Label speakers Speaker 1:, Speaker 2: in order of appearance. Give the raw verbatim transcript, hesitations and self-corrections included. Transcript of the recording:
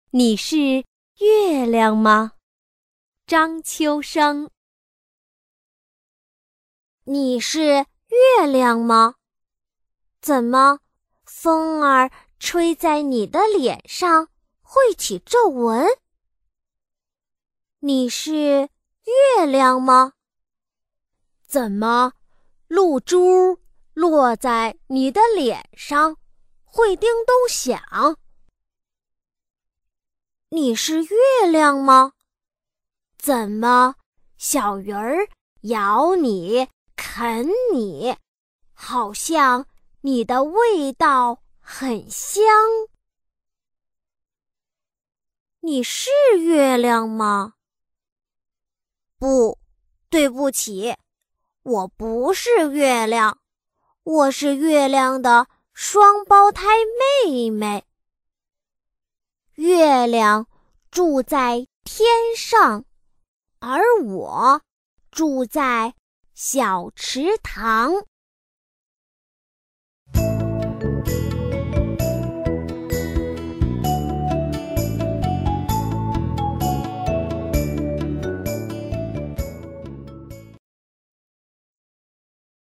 Speaker 1: 你是月亮吗？张秋生。
Speaker 2: 你是月亮吗？怎么，风儿吹在你的脸上会起皱纹？你是月亮吗？怎么，露珠落在你的脸上会叮咚响？你是月亮吗？怎么，小鱼儿咬你啃你，好像你的味道很香？你是月亮吗？不，对不起，我不是月亮，我是月亮的双胞胎妹妹。月亮住在天上，而我住在小池塘。